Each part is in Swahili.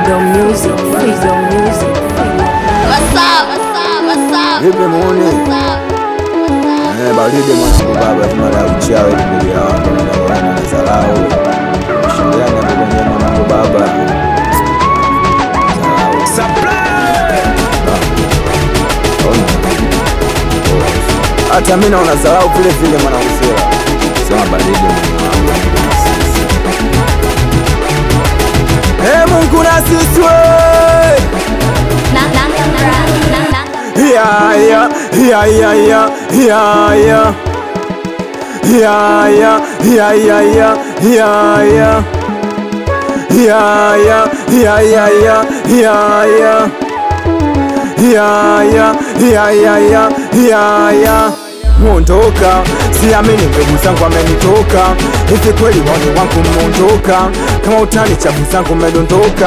Freedom music, freedom music. What's up? What's up? What's up? Vipi muone? Baridi mwanangu baba tumara uchawi kulia wangu na nazalao. Shindani hapo kwenye mwanangu baba. Hata mimi naona zalao vile vile mwanangu sio. Sema baridi mwanangu. Mungu na sisi we. Mondoka, siamini ndugu zangu amenitoka. Hivi kweli wani wangu mondoka? Kama utani chafu zangu medondoka.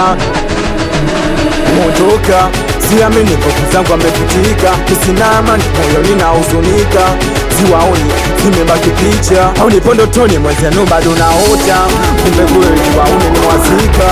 Mondoka, siamini ndugu zangu amefutika. Kisina amani moyo ninahuzunika. Siwaoni, zimebaki picha. Au nipo ndotoni mwenzenu bado naota. Kumbe kweli waone nimewazika.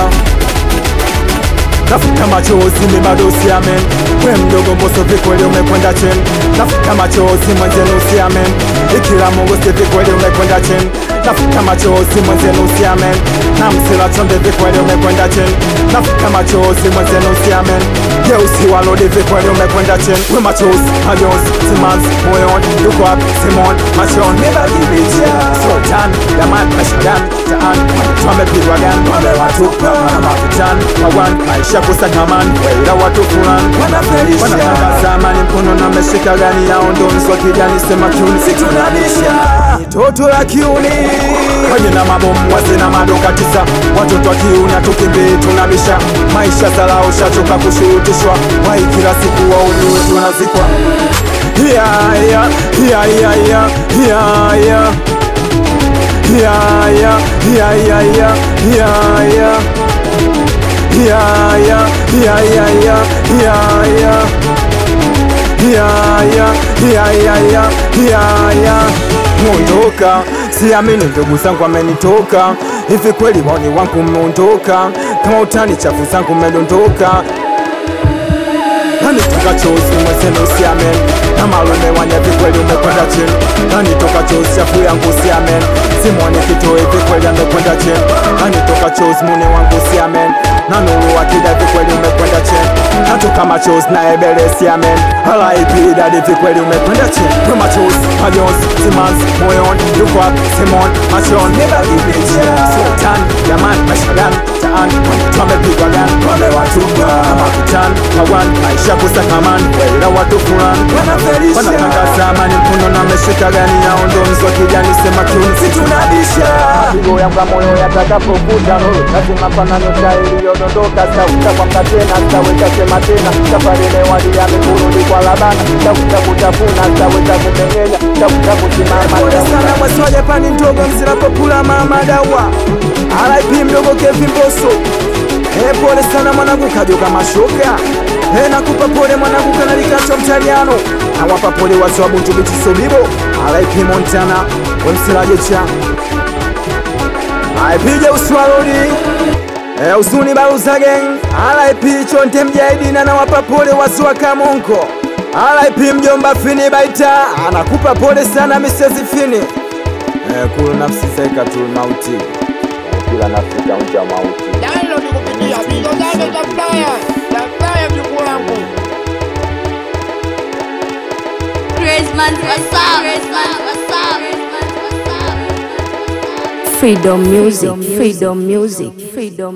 Nafuta machozi mimi bado siamen. We mdogo mboso vikweli umekwenda chen. Nafuta machozi mwenzenu siamen. Ikila Mungu vikweli umekwenda chen. Nafuta machozi mwenzenu siamen. Na msila chonde vikweli umekwenda chen. Nafuta machozi mwenzenu siamen. Geusi walodi vikweli umekwenda chen. We machozi, majonzi, simanzi, moyon. Yuko up, Simon, machon. Neba kibicha Sultan, Yaman, Mashadan, Taan. Tumepigwa gani, wamewatupa mafutan, mawan, maisha kusakaman. Weira watu fulani wanatangaza amani mkono na meshika gani yao ndo mzwa kijani sema kiuni situnabisha mitoto ya kiuni kwenye na mabomu wazi na madoka tisa watoto wa kiuni atukimbii tunabisha maisha zalao shachoka kushurutishwa wai kila siku wauniwe tunazikwa Mondoka, siamini ndugu zangu amenitoka. Hivi kweli wani wangu mondoka? Kama utani chafu zangu medondoka. Nani toka chozi mwezenu siamen. Na malume wanya vikweli umekwenda chini. Nani toka chozi chafu yangu siamen. Simoni kitoe vikweli amekwenda chini. Nani toka chozi mune wangu siamen. Na nuru wakida vikweli umekwenda chini. Natoka machozi na ebele siamen. Hala ipida di vikweli umekwenda chini. We machozi, majonzi, simanzi, moyon. Yuko up, Simon, machon. Neba kibicha Sultan, Yaman, Mashadan, Taan. Tumepigwa gani, wamewatupa mafutan, mawan, maisha kusakaman. Weira watu fulani wanatangaza amani mkono na meshika gani yao ndo mzwa kijani sema kiuni situnabisha mapigo yangu moyo yatakapokuja nuru lazima panano tairi yodondoka sauta kwa mkatena sitaweza sema tena safari lewali ya mikurudi kwa labana sitakuta kutafuna sitaweza kumengenya sitakuta kusimama pole sana mwasiwa Japani ndogo mzira popula mama dawa RIP mdogo Kevin Bosso pole sana mwanangu kajoka mashoka nakupa pole mwanangu kanalikacho mtaliano nawapa pole watu wa Buntu Bichi Sobibo RIP Montana wemsilaje cha RIP uswalodi usuni baruza gang RIP Chonte Mjaidina nawapa pole watu wa Kamonko RIP mjomba Fini Baita anakupa pole sana Mrs. Fini kula nafsi seka tu mauti kila nafsi kaunja mauti Dalo nikupitia bizo zake za playa mjukuu wangu Christmas, what's up? What's up? Freedom music, freedom music, freedom.